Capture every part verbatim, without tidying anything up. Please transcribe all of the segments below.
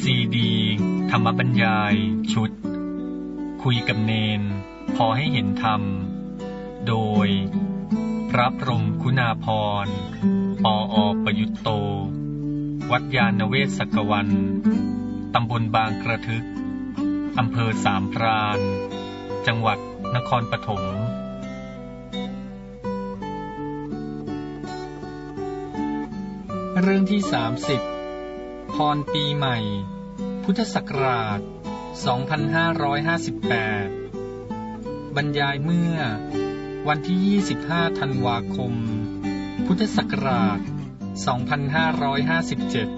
ซีดีธรรมบรรยายชุดคุยกับเนนพอให้เห็นธรรมโดยพระพรหมคุณาภรณ์ปออประยุตโตวัดยานเวศกวันตำบลบางกระทึกอำเภอสามพรานจังหวัดนครปฐมเรื่องที่สามสิบพรปีใหม่พุทธศักราชสองพันห้าร้อยห้าสิบแปดบรรยายเมื่อวันที่ยี่สิบห้าธันวาคมพุทธศักราชสองพันห้าร้อยห้าสิบเจ็ด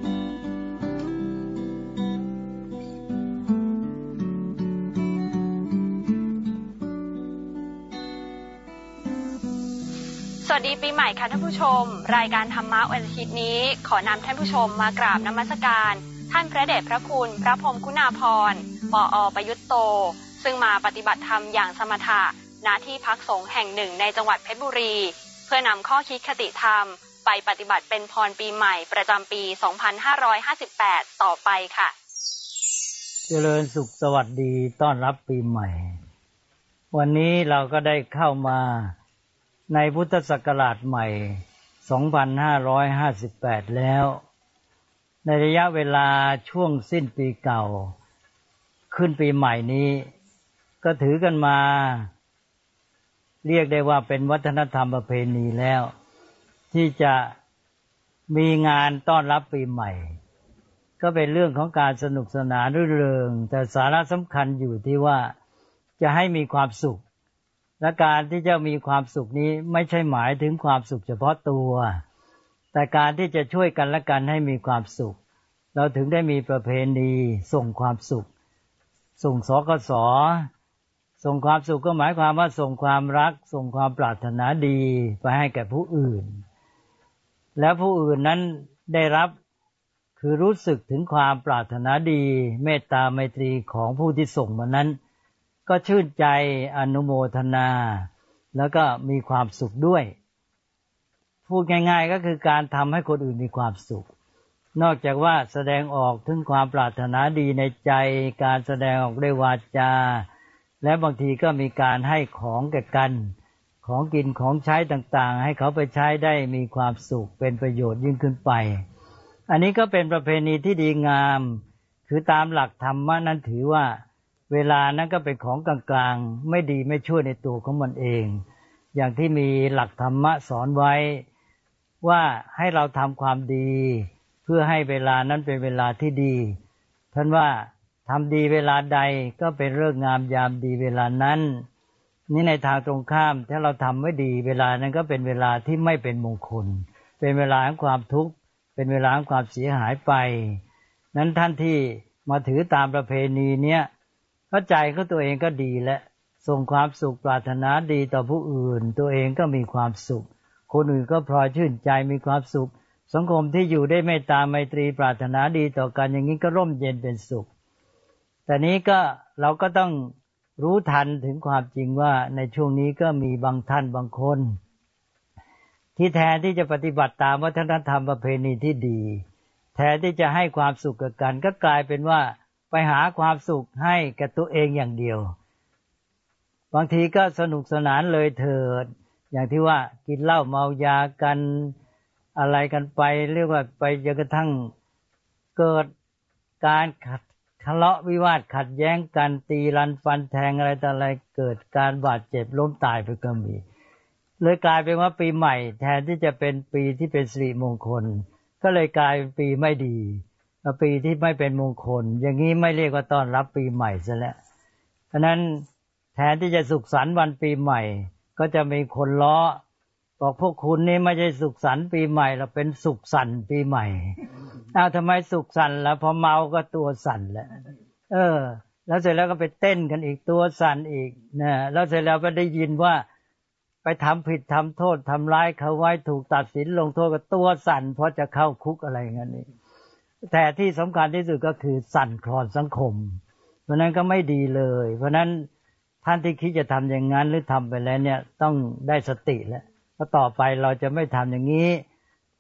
สวัสดีปีใหม่ค่ะท่านผู้ชมรายการธรรมะวันอาทิตย์นี้ขอนำท่านผู้ชมมากราบนมัสการท่านพระเดชพระคุณพระพรหมคุณาภรณ์ปออประยุตโตซึ่งมาปฏิบัติธรรมอย่างสมถะณที่พักสงฆ์แห่งหนึ่งในจังหวัดเพชรบุรีเพื่อนำข้อคิดคติธรรมไปปฏิบัติเป็นพรปีใหม่ประจำปีสองพันห้าร้อยห้าสิบแปดต่อไปค่ะเจริญสุขสวัสดีต้อนรับปีใหม่วันนี้เราก็ได้เข้ามาในพุทธศักราชใหม่สองพันห้าร้อยห้าสิบแปดแล้วในระยะเวลาช่วงสิ้นปีเก่าขึ้นปีใหม่นี้ก็ถือกันมาเรียกได้ว่าเป็นวัฒนธรรมประเพณีแล้วที่จะมีงานต้อนรับปีใหม่ก็เป็นเรื่องของการสนุกสนานรื่นเริงแต่สาระสำคัญอยู่ที่ว่าจะให้มีความสุขและการที่จะมีความสุขนี้ไม่ใช่หมายถึงความสุขเฉพาะตัวแต่การที่จะช่วยกันและกันให้มีความสุขเราถึงได้มีประเพณีส่งความสุขส่งสกสส่งความสุขก็หมายความว่าส่งความรักส่งความปรารถนาดีไปให้แก่ผู้อื่นแล้วผู้อื่นนั้นได้รับคือรู้สึกถึงความปรารถนาดีเมตตาไมตรีของผู้ที่ส่งมานั้นก็ชื่นใจอนุโมทนาแล้วก็มีความสุขด้วยพูดง่ายๆก็คือการทำให้คนอื่นมีความสุขนอกจากว่าแสดงออกถึงความปรารถนาดีในใจการแสดงออกด้วยวาจาและบางทีก็มีการให้ของแก่กันของกินของใช้ต่างๆให้เขาไปใช้ได้มีความสุขเป็นประโยชน์ยิ่งขึ้นไปอันนี้ก็เป็นประเพณีที่ดีงามคือตามหลักธรรมะนั้นถือว่าเวลานั้นก็เป็นของกลางๆไม่ดีไม่ชั่วในตัวของมันเองอย่างที่มีหลักธรรมะสอนไว้ว่าให้เราทำความดีเพื่อให้เวลานั้นเป็นเวลาที่ดีท่านว่าทำดีเวลาใดก็เป็นฤกษ์งามยามดีเวลานั้นนี่ในทางตรงข้ามถ้าเราทำไม่ดีเวลานั้นก็เป็นเวลาที่ไม่เป็นมงคลเป็นเวลาของความทุกข์เป็นเวลาของความเสียหายไปนั้นท่านที่มาถือตามประเพณีเนี้ยเข้าใจเขาตัวเองก็ดีและส่งความสุขปรารถนาดีต่อผู้อื่นตัวเองก็มีความสุขคนอื่นก็พลอยชื่นใจมีความสุขสังคมที่อยู่ได้เมตตาไมตรีปรารถนาดีต่อกันอย่างนี้ก็ร่มเย็นเป็นสุขแต่นี้ก็เราก็ต้องรู้ทันถึงความจริงว่าในช่วงนี้ก็มีบางท่านบางคนที่แทนที่จะปฏิบัติตามวัฒนธรรมประเพณีที่ดีแทนที่จะให้ความสุขกับกันก็กลายเป็นว่าไปหาความสุขให้กับตัวเองอย่างเดียวบางทีก็สนุกสนานเลยเถิดอย่างที่ว่ากินเหล้าเมายากันอะไรกันไปเรียกว่าไปจนกระทั่งเกิดการขัดทะเลาะวิวาทขัดแย้งกันตีรันฟันแทงอะไรต่ออะไรเกิดการบาดเจ็บล้มตายไปก็มีเลยกลายเป็นว่าปีใหม่แทนที่จะเป็นปีที่เป็นสิริมงคลก็เลยกลายเป็นปีไม่ดีปีที่ไม่เป็นมงคลอย่างนี้ไม่เรียกว่าต้อนรับปีใหม่ซะแล้วเพราะนั้นแทนที่จะสุขสันต์วันปีใหม่ก็จะมีคนล้อบอกพวกคุณนี่ไม่ใช่สุขสันต์ปีใหม่เราเป็นสุขสันต์ปีใหม่อ้าวทำไมสุขสันต์ล่ะพอเมาก็ตัวสั่นแหละเออแล้วเสร็จแล้วก็ไปเต้นกันอีกตัวสั่นอีกนะแล้วเสร็จแล้วก็ได้ยินว่าไปทำผิดทำโทษทำร้ายเขาไว้ถูกตัดสินลงโทษก็ตัวสั่นเพราะจะเข้าคุกอะไรอย่างนี้แต่ที่สำคัญที่สุดก็คือสั่นคลอนสังคมเพราะนั้นก็ไม่ดีเลยเพราะนั้นท่านที่คิดจะทำอย่างนั้นหรือทำไปแล้วเนี่ยต้องได้สติแล้วเพราะต่อไปเราจะไม่ทำอย่างนี้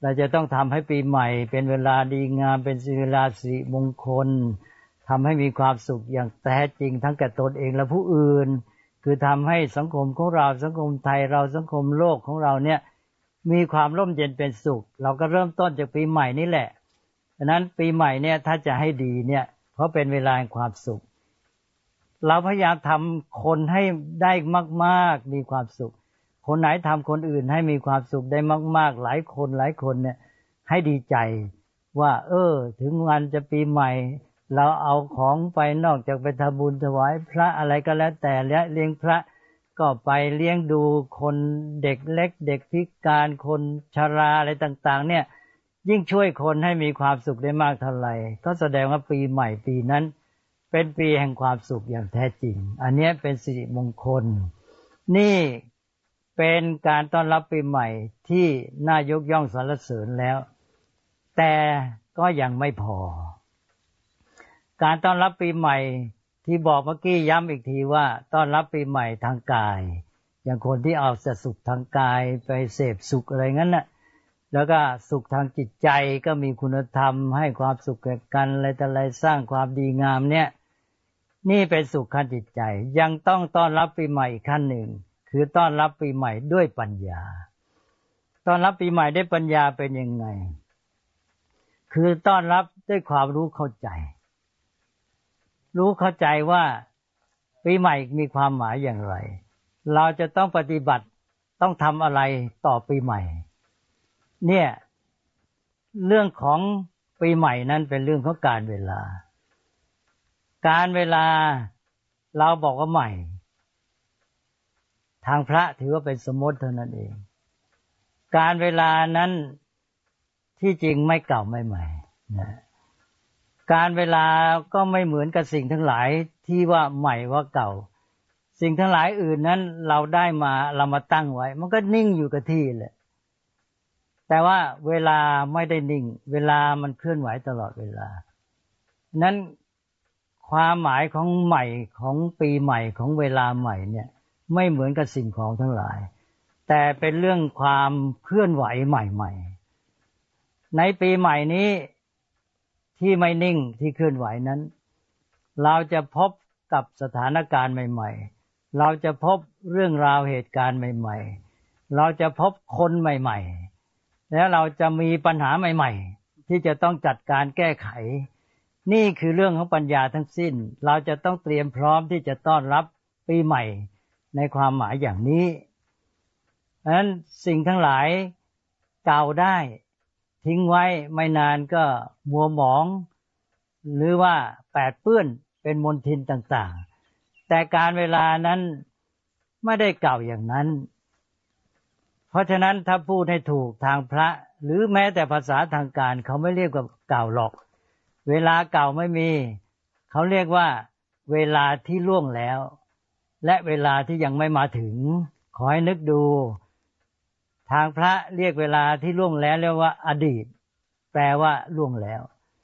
เราจะต้องทำให้ปีใหม่เป็นเวลาดีงามเป็นเวลาสิริมงคลทำให้มีความสุขอย่างแท้จริงทั้งแก่ตนเองและผู้อื่นคือทำให้สังคมของเราสังคมไทยเราสังคมโลกของเราเนี่ยมีความร่มเย็นเป็นสุขเราก็เริ่มต้นจากปีใหม่นี่แหละฉะนั้นปีใหม่เนี่ยถ้าจะให้ดีเนี่ยเพราะเป็นเวลาแห่งความสุขเราพยายามทำคนให้ได้มากๆมีความสุขคนไหนทำคนอื่นให้มีความสุขได้มากๆหลายคนหลายคนเนี่ยให้ดีใจว่าเออถึงวันจะปีใหม่เราเอาของไปนอกจากไปทำบุญถวายพระอะไรก็แล้วแต่และเลี้ยงพระก็ไปเลี้ยงดูคนเด็กเล็กเด็กพิการคนชราอะไรต่างๆเนี่ยยิ่งช่วยคนให้มีความสุขได้มากเท่าไหร่ก็แสดงว่าปีใหม่ปีนั้นเป็นปีแห่งความสุขอย่างแท้จริงอันนี้เป็นสิริมงคลนี่เป็นการต้อนรับปีใหม่ที่น่ายกย่องสรรเสริญแล้วแต่ก็ยังไม่พอการต้อนรับปีใหม่ที่บอกเมื่อกี้ย้ำอีกทีว่าต้อนรับปีใหม่ทางกายอย่างคนที่เอาแต่สุขทางกายไปเสพสุขอะไรงั้นน่ะแล้วก็สุขทางจิตใจก็มีคุณธรรมให้ความสุขแก่กันอะไรแต่อะไรสร้างความดีงามเนี่ยนี่เป็นสุขขั้นจิตใจยังต้องต้อนรับปีใหม่อีกขั้นหนึ่งคือต้อนรับปีใหม่ด้วยปัญญาต้อนรับปีใหม่ด้วยปัญญาเป็นยังไงคือต้อนรับด้วยความรู้เข้าใจรู้เข้าใจว่าปีใหม่มีความหมายอย่างไรเราจะต้องปฏิบัติต้องทำอะไรต่อปีใหม่เนี่ยเรื่องของปีใหม่นั้นเป็นเรื่องของการเวลาการเวลาเราบอกว่าใหม่ทางพระถือว่าเป็นสมมติเท่านั้นเองการเวลานั้นที่จริงไม่เก่าไม่ใหม่นะการเวลาก็ไม่เหมือนกับสิ่งทั้งหลายที่ว่าใหม่ว่าเก่าสิ่งทั้งหลายอื่นนั้นเราได้มาเรามาตั้งไว้มันก็นิ่งอยู่กับที่แหละแต่ว่าเวลาไม่ได้นิ่งเวลามันเคลื่อนไหวตลอดเวลานั้นความหมายของใหม่ของปีใหม่ของเวลาใหม่เนี่ยไม่เหมือนกับสิ่งของทั้งหลายแต่เป็นเรื่องความเคลื่อนไหวใหม่ๆในปีใหม่นี้ที่ไม่นิ่งที่เคลื่อนไหวนั้นเราจะพบกับสถานการณ์ใหม่ๆเราจะพบเรื่องราวเหตุการณ์ใหม่ๆเราจะพบคนใหม่ๆแล้วเราจะมีปัญหาใหม่ๆที่จะต้องจัดการแก้ไขนี่คือเรื่องของปัญญาทั้งสิ้นเราจะต้องเตรียมพร้อมที่จะต้อนรับปีใหม่ในความหมายอย่างนี้เพราะฉะนั้นสิ่งทั้งหลายเก่าได้ทิ้งไว้ไม่นานก็มัวหมองหรือว่าแปดเปื้อนเป็นมลทินต่างๆแต่การเวลานั้นไม่ได้เก่าอย่างนั้นเพราะฉะนั้นถ้าพูดให้ถูกทางพระหรือแม้แต่ภาษาทางการเขาไม่เรียกว่าเก่าหรอกเวลาเก่าไม่มีเขาเรียกว่าเวลาที่ล่วงแล้วและเวลาที่ยังไม่มาถึงขอให้นึกดูทางพระเรียกเวลาที่ล่วงแล้วเรียกว่าอดีตแปลว่าล่วงแล้ว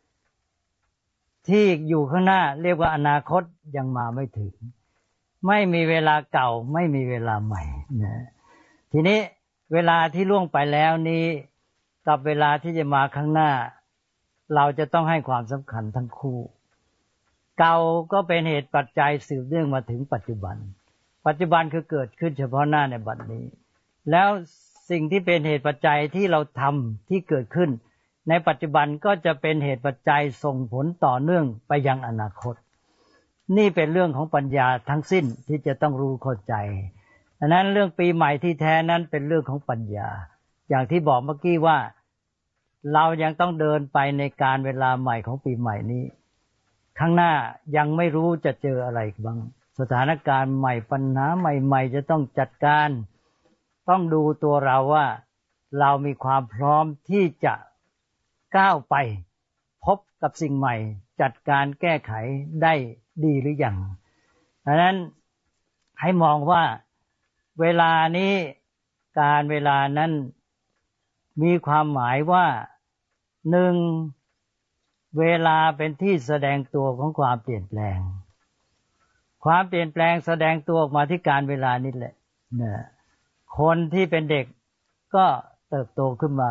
ที่อยู่ข้างหน้าเรียกว่าอนาคตยังมาไม่ถึงไม่มีเวลาเก่าไม่มีเวลาใหม่นะทีนี้เวลาที่ล่วงไปแล้วนี้กับเวลาที่จะมาข้างหน้าเราจะต้องให้ความสำคัญทั้งคู่เก่าก็เป็นเหตุปัจจัยสืบเนื่องมาถึงปัจจุบันปัจจุบันคือเกิดขึ้นเฉพาะหน้าในบัดนี้แล้วสิ่งที่เป็นเหตุปัจจัยที่เราทำที่เกิดขึ้นในปัจจุบันก็จะเป็นเหตุปัจจัยส่งผลต่อเนื่องไปยังอนาคตนี่เป็นเรื่องของปัญญาทั้งสิ้นที่จะต้องรู้เข้าใจดังนั้นเรื่องปีใหม่ที่แท้นั้นเป็นเรื่องของปัญญาอย่างที่บอกเมื่อกี้ว่าเรายังต้องเดินไปในการเวลาใหม่ของปีใหม่นี้ข้างหน้ายังไม่รู้จะเจออะไรบ้างสถานการณ์ใหม่ปัญหาใหม่ๆจะต้องจัดการต้องดูตัวเราว่าเรามีความพร้อมที่จะก้าวไปพบกับสิ่งใหม่จัดการแก้ไขได้ดีหรือยังดังนั้นให้มองว่าเวลานี้การเวลานั้นมีความหมายว่าหนึ่งเวลาเป็นที่แสดงตัวของความเปลี่ยนแปลงความเปลี่ยนแปลงแสดงตัวออกมาที่การเวลานี่แหละเนี่ยคนที่เป็นเด็กก็เติบโตขึ้นมา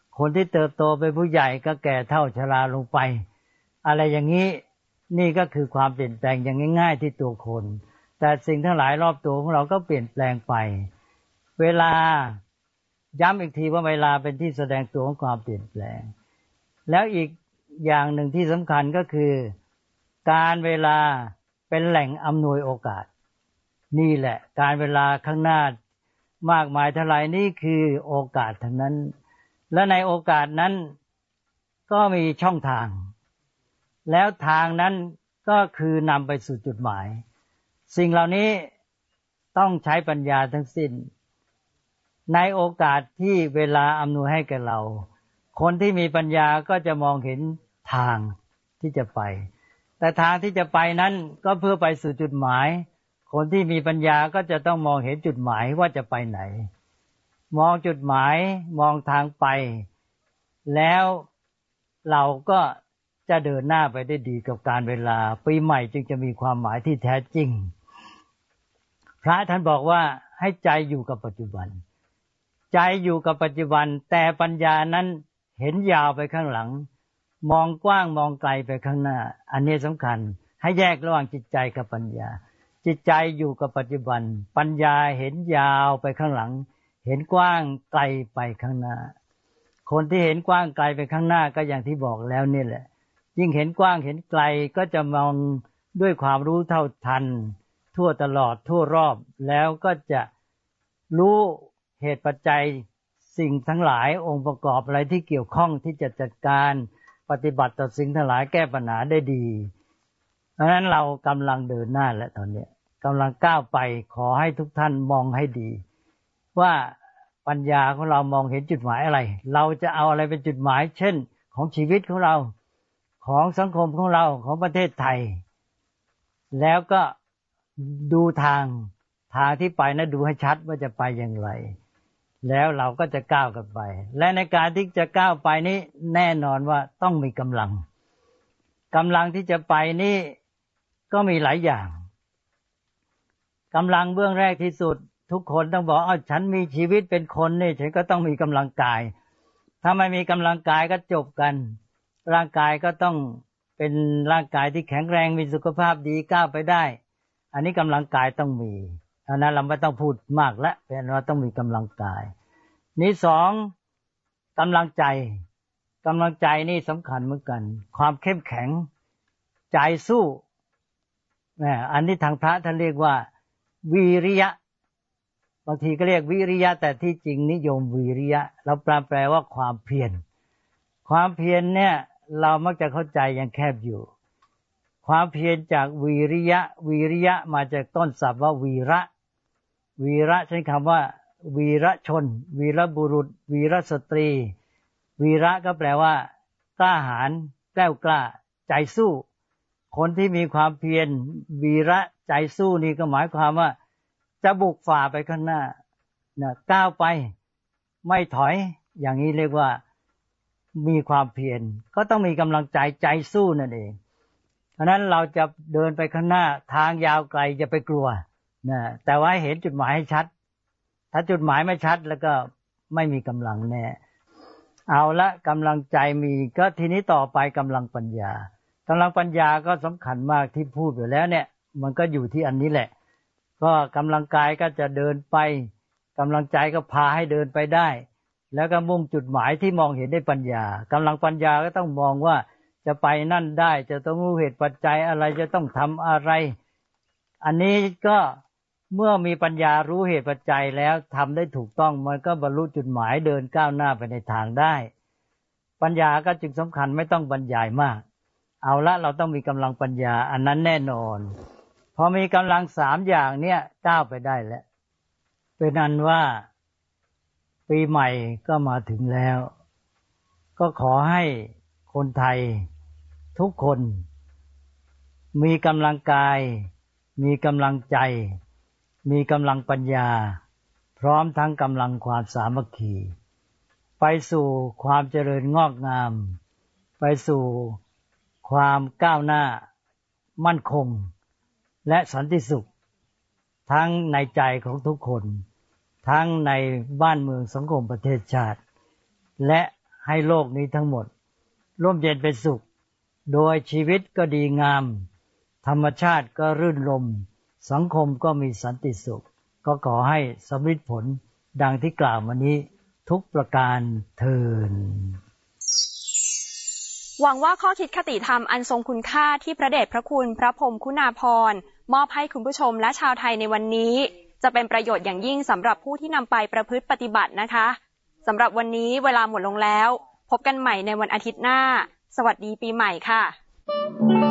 คนที่เติบโตเป็นผู้ใหญ่ก็แก่เฒ่าชราลงไปอะไรอย่างนี้นี่ก็คือความเปลี่ยนแปลงอย่างง่ายๆที่ตัวคนแต่สิ่งทั้งหลายรอบตัวของเราก็เปลี่ยนแปลงไปเวลาย้ำอีกทีว่าเวลาเป็นที่แสดงตัวของความเปลี่ยนแปลงแล้วอีกอย่างหนึ่งที่สำคัญก็คือการเวลาเป็นแหล่งอำนวยโอกาสนี่แหละการเวลาข้างหน้ามากมายเท่าไหร่นี่คือโอกาสทั้งนั้นและในโอกาสนั้นก็มีช่องทางแล้วทางนั้นก็คือนำไปสู่จุดหมายสิ่งเหล่านี้ต้องใช้ปัญญาทั้งสิ้นในโอกาสที่เวลาอำนวยให้แก่เราคนที่มีปัญญาก็จะมองเห็นทางที่จะไปแต่ทางที่จะไปนั้นก็เพื่อไปสู่จุดหมายคนที่มีปัญญาก็จะต้องมองเห็นจุดหมายว่าจะไปไหนมองจุดหมายมองทางไปแล้วเราก็จะเดินหน้าไปได้ดีกับการเวลาปีใหม่จึงจะมีความหมายที่แท้จริงพระท่านบอกว่าให้ใจอยู่กับปัจจุบันใจอยู่กับปัจจุบันแต่ปัญญานั้นเห็นยาวไปข้างหลังมองกว้างมองไกลไปข้างหน้าอันนี้สำคัญให้แยกระหว่างจิตใจกับปัญญาจิตใจอยู่กับปัจจุบันปัญญาเห็นยาวไปข้างหลังเห็นกว้างไกลไปข้างหน้าคนที่เห็นกว้างไกลไปข้างหน้าก็อย่างที่บอกแล้วนี่แหละยิ่งเห็นกว้างเห็นไกลก็จะมองด้วยความรู้เท่าทันทั่วตลอดทั่วรอบแล้วก็จะรู้เหตุปัจจัยสิ่งทั้งหลายองค์ประกอบอะไรที่เกี่ยวข้องที่จะจัดการปฏิบัติต่อสิ่งทั้งหลายแก้ปัญหาได้ดีเพราะฉะนั้นเรากำลังเดินหน้าและตอนนี้กำลังก้าวไปขอให้ทุกท่านมองให้ดีว่าปัญญาของเรามองเห็นจุดหมายอะไรเราจะเอาอะไรเป็นจุดหมายเช่นของชีวิตของเราของสังคมของเราของประเทศไทยแล้วก็ดูทางทางที่ไปนะดูให้ชัดว่าจะไปอย่างไรแล้วเราก็จะก้าวกันไปและในการที่จะก้าวไปนี้แน่นอนว่าต้องมีกำลังกำลังที่จะไปนี่ก็มีหลายอย่างกำลังเบื้องแรกที่สุดทุกคนต้องบอกอ้าวฉันมีชีวิตเป็นคนนี่ฉันก็ต้องมีกำลังกายถ้าไม่มีกำลังกายก็จบกันร่างกายก็ต้องเป็นร่างกายที่แข็งแรงมีสุขภาพดีก้าวไปได้อันนี้กำลังกายต้องมีอันนั้นเราไม่ต้องพูดมากแล้วเป็นว่าต้องมีกำลังกายนี่สองกำลังใจกำลังใจนี่สำคัญเหมือนกันความเข้มแข็งใจสู้อันนี้ทางพระท่านเรียกว่าวีริยะบางทีก็เรียกวิริยะแต่ที่จริงนิยมวีริยะเราแปลแปลว่าความเพียรความเพียรเนี่ยเรามักจะเข้าใจยังแคบอยู่ความเพียรจากวีริยะวีริยะมาจากต้นศัพท์ว่าวีระวีระใช้คำว่าวีระชนวีรบุรุษวีรสตรีวีระก็แปลว่ากล้าหาญแกล้วกล้าใจสู้คนที่มีความเพียรวีระใจสู้นี่ก็หมายความว่าจะบุกฝ่าไปข้างหน้านะก้าวไปไม่ถอยอย่างนี้เรียกว่ามีความเพียรก็ต้องมีกำลังใจใจสู้นั่นเองเพราะนั้นเราจะเดินไปข้างหน้าทางยาวไกลจะไปกลัวนะแต่ว่าเห็นจุดหมายให้ชัดถ้าจุดหมายไม่ชัดแล้วก็ไม่มีกำลังแน่เอาละกำลังใจมีก็ทีนี้ต่อไปกำลังปัญญากำลังปัญญาก็สำคัญมากที่พูดอยู่แล้วเนี่ยมันก็อยู่ที่อันนี้แหละก็กำลังกายก็จะเดินไปกำลังใจก็พาให้เดินไปได้แล้วก็มุ่งจุดหมายที่มองเห็นได้ปัญญากำลังปัญญาก็ต้องมองว่าจะไปนั่นได้จะต้องรู้เหตุปัจจัยอะไรจะต้องทำอะไรอันนี้ก็เมื่อมีปัญญารู้เหตุปัจจัยแล้วทำได้ถูกต้องมันก็บรรลุจุดหมายเดินก้าวหน้าไปในทางได้ปัญญาก็จึงสำคัญไม่ต้องบรรยายมากเอาละเราต้องมีกำลังปัญญาอันนั้นแน่นอนพอมีกำลังสามอย่างเนี่ยก้าวไปได้แล้วเป็นอันว่าปีใหม่ก็มาถึงแล้วก็ขอให้คนไทยทุกคนมีกำลังกายมีกำลังใจมีกำลังปัญญาพร้อมทั้งกำลังความสามัคคีไปสู่ความเจริญงอกงามไปสู่ความก้าวหน้ามั่นคงและสันติสุขทั้งในใจของทุกคนทั้งในบ้านเมืองสังคมประเทศชาติและใให้โลกนี้ทั้งหมดร่มเย็นเป็นสุขโดยชีวิตก็ดีงามธรรมชาติก็รื่นรมสังคมก็มีสันติสุขก็ขอให้สำเร็จผลดังที่กล่าวมานี้ทุกประการเทินหวังว่าข้อคิดคติธรรมอันทรงคุณค่าที่พระเดชพระคุณพระพรหมคุณาภรณ์มอบให้คุณผู้ชมและชาวไทยในวันนี้จะเป็นประโยชน์อย่างยิ่งสำหรับผู้ที่นำไปประพฤติปฏิบัตินะคะสำหรับวันนี้เวลาหมดลงแล้วพบกันใหม่ในวันอาทิตย์หน้าสวัสดีปีใหม่ค่ะ